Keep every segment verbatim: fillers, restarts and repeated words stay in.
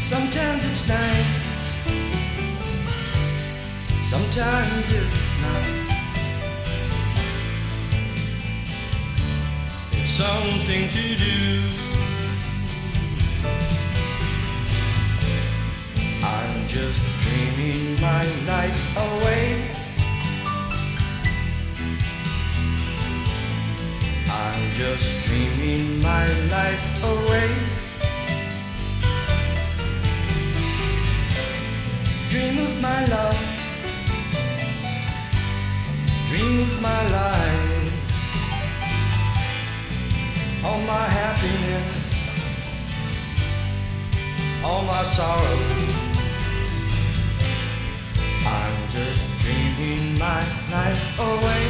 Sometimes it's nice, sometimes it's not. It's something to do. I'm just dreaming my life away. I'm just dreaming my life away. Dream of my love, dream of my life, all my happiness, all my sorrow. I'm just dreaming my life away.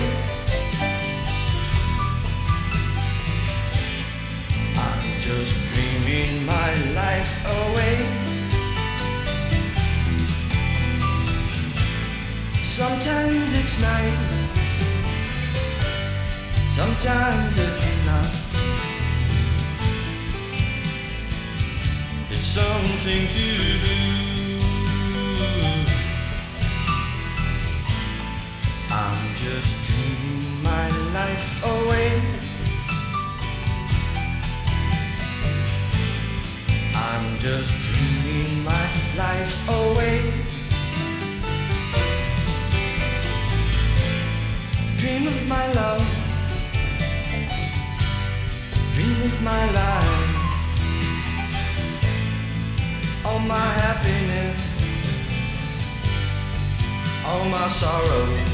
I'm just dreaming my life away. Sometimes it's night, sometimes it's not. It's something to do. I'm just dreaming my life away. I'm just dreaming my life away. Dream of my love, dream of my life, all my happiness, all my sorrows.